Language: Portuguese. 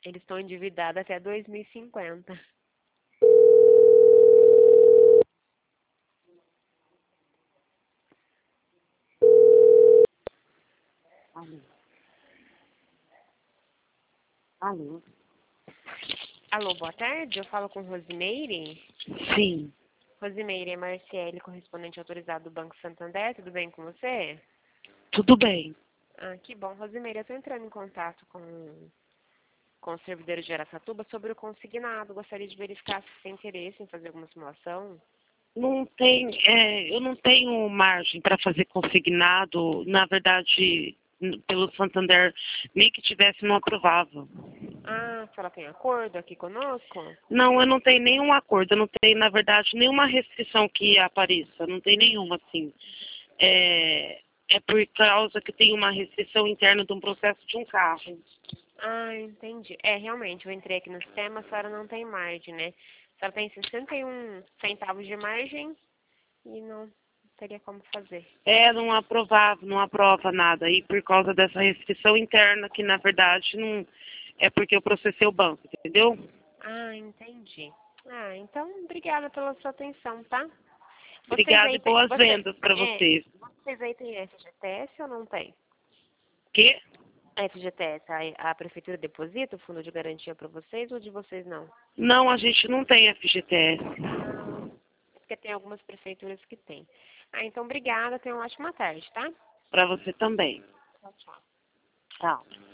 Eles estão endividados até 2050. Alô? Alô? Alô, boa tarde. Eu falo com Rosimeire. Sim, Rosimeire, é Marciele, correspondente autorizado do Banco Santander. Tudo bem com você? tudo bem. Ah, que bom. Rosimeire, eu estou entrando em contato com os servidores de Araçatuba sobre o consignado. Gostaria de verificar se tem interesse em fazer alguma simulação. Não tem, eu não tenho margem para fazer consignado. Na verdade, pelo Santander, nem que tivesse, não aprovava. Ah, se ela tem acordo aqui conosco? Não, eu não tenho nenhum acordo. Eu não tenho, na verdade, nenhuma restrição que apareça. Não tem nenhuma, assim. É por causa que tem uma restrição interna de um processo de um carro. Ah, entendi. É, realmente, eu entrei aqui no sistema, a senhora não tem margem, né? A senhora tem 61 centavos de margem e não teria como fazer. Não aprovava, não aprova nada. E por causa dessa restrição interna, que na verdade não é porque eu processei o banco, entendeu? Ah, entendi. Ah, então, obrigada pela sua atenção, tá? Vocês Obrigada aí e têm, boas vendas para vocês. vocês aí têm FGTS ou não tem? Que? FGTS, a prefeitura deposita o fundo de garantia para vocês ou de vocês não? Não, a gente não tem FGTS. Ah, porque tem algumas prefeituras que tem. Ah, então obrigada, tenha uma ótima tarde, tá? Para você também. Tchau, tchau. Tchau.